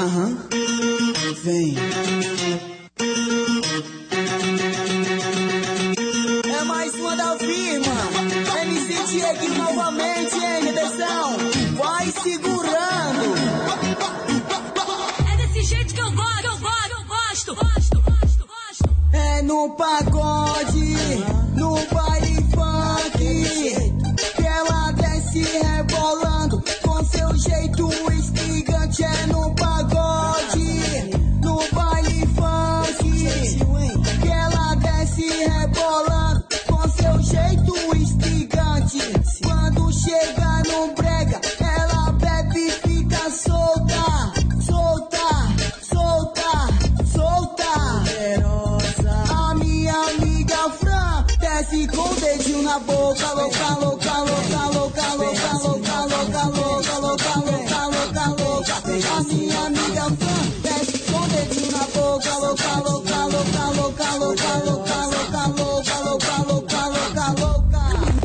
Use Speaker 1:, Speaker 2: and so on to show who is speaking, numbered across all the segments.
Speaker 1: Vem. É mais uma da firma. MC Diego novamente, hein, redenção. Vai segurando.
Speaker 2: É desse jeito que eu gosto.
Speaker 1: É no pagode, no baile funk, que ela desce rebolando com seu jeito instigante. É no pagode, no baile funk, que ela desce rebolando com seu jeito instigante. Quando chega no brega, ela bebe e fica solta, solta, solta, solta. A minha amiga Fran desce com o dedinho na boca, louca, louca, louca, louca, louca, louca, louca, louca, louca, louca, louca, louca. A minha amiga Fran desce com o dedinho na boca, louca, louca, louca, louca, louca, louca, louca, louca, louca, louca, louca, louca.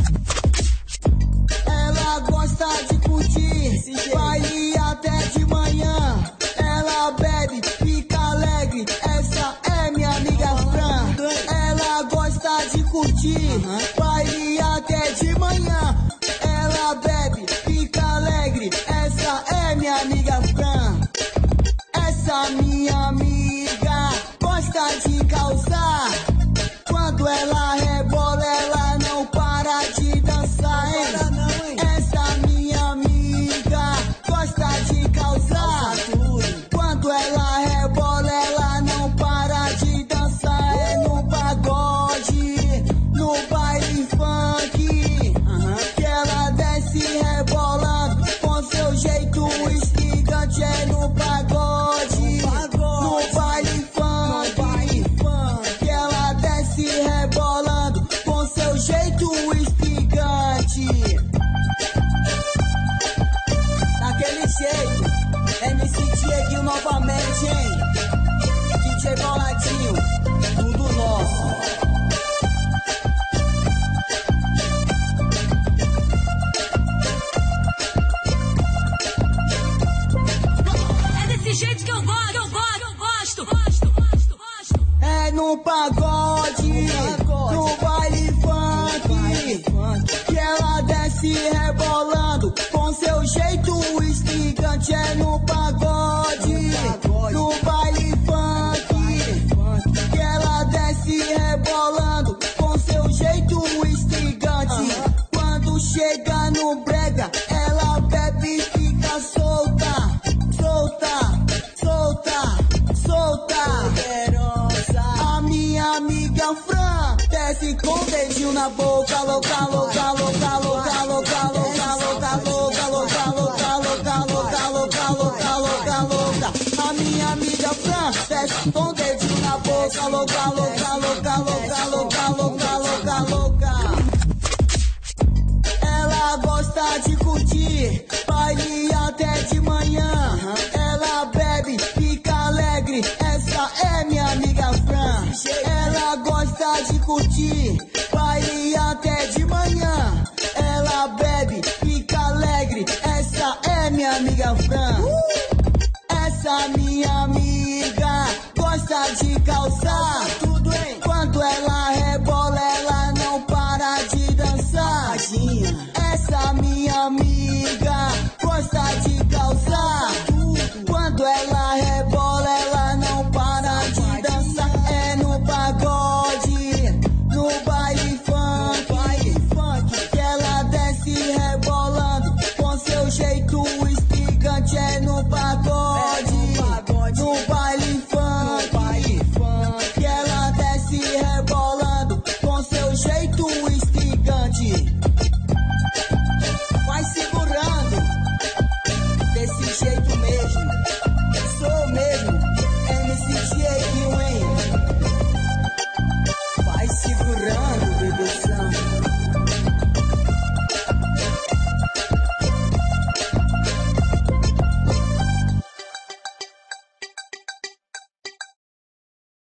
Speaker 1: Ela gosta de curtir, baile até de manhã. Ela bebe, fica alegre, essa é minha amiga Fran. Ela gosta de curtir, baile até de manhã. Ela bebe, fica alegre, essa é minha amiga Fran. Essa minha amiga gosta de causar. Quando ela rebola, ela não para de dançar, hein? Essa minha amiga gosta de causar. Quando ela rebola, ela não para de dançar. É no pagode, no baile funk, que ela desce rebolando com seu jeito instigante. É no pagode, no baile funk, que ela desce rebolando com seu jeito instigante. Daquele jeito, MC Dieguinho novamente, hein? DJ Boladinho, tudo nosso.
Speaker 2: É desse jeito que eu gosto.
Speaker 1: É no pagode, no baile funk, que ela desce rebolando com seu jeito instigante. É no pagode, no baile funk, que ela desce rebolando com seu jeito instigante. Quando chega no brega, ela bebe e fica solta, solta, solta, solta. A minha amiga Fran desce com o dedinho na boca, louca, louca, louca, louca, louca, louca, louca, louca, louca, louca, louca, louca, louca, louca, louca, louca. A minha amiga Fran desce com o dedinho na boca, louca, louca, louca, louca, louca, louca, louca, louca. Ela gosta de curtir, baile até de manhã. Ela bebe, fica alegre, essa é minha amiga Fran. Ela gosta de curtir, baile até de manhã. Ela bebe, fica alegre, essa é minha amiga Fran. Essa minha amiga gosta de causar.